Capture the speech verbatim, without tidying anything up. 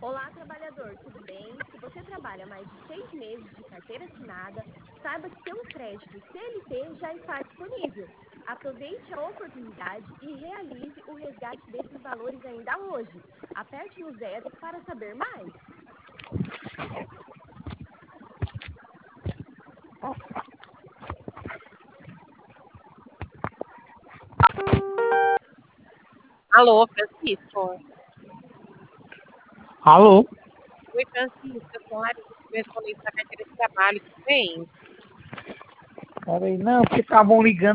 Olá, trabalhador, tudo bem? Se você trabalha mais de seis meses de carteira assinada, saiba que seu crédito C L T já está disponível. Aproveite a oportunidade e realize o resgate desses valores ainda hoje. Aperte no zero para saber mais. Alô, Francisco? Alô? Oi, Francisco, eu sou a Larissa, correspondente da carteira de trabalho, tudo bem? Peraí, não, porque estavam ligando.